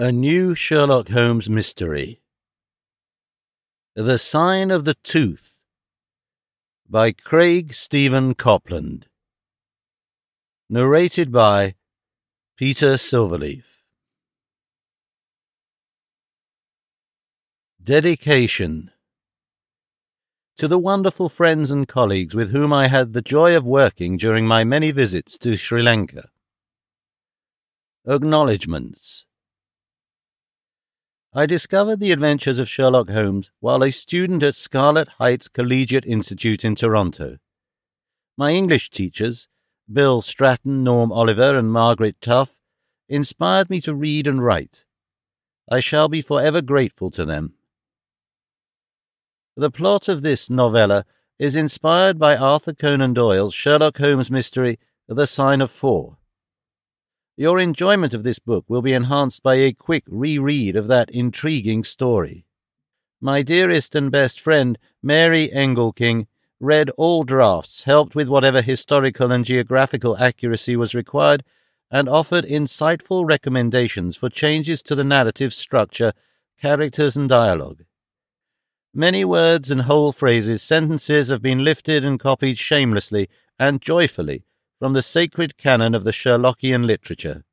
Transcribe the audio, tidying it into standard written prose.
A new Sherlock Holmes mystery. The Sign of the Tooth by Craig Stephen Copland. Narrated by Peter Silverleaf. Dedication. To the wonderful friends and colleagues with whom I had the joy of working during my many visits to Sri Lanka. Acknowledgements. I discovered the adventures of Sherlock Holmes while a student at Scarlet Heights Collegiate Institute in Toronto. My English teachers, Bill Stratton, Norm Oliver, and Margaret Tuff, inspired me to read and write. I shall be forever grateful to them. The plot of this novella is inspired by Arthur Conan Doyle's Sherlock Holmes mystery, The Sign of Four. Your enjoyment of this book will be enhanced by a quick reread of that intriguing story. My dearest and best friend, Mary Engelking, read all drafts, helped with whatever historical and geographical accuracy was required, and offered insightful recommendations for changes to the narrative structure, characters, and dialogue. Many words and whole phrases, sentences have been lifted and copied shamelessly and joyfully from the sacred canon of the Sherlockian literature.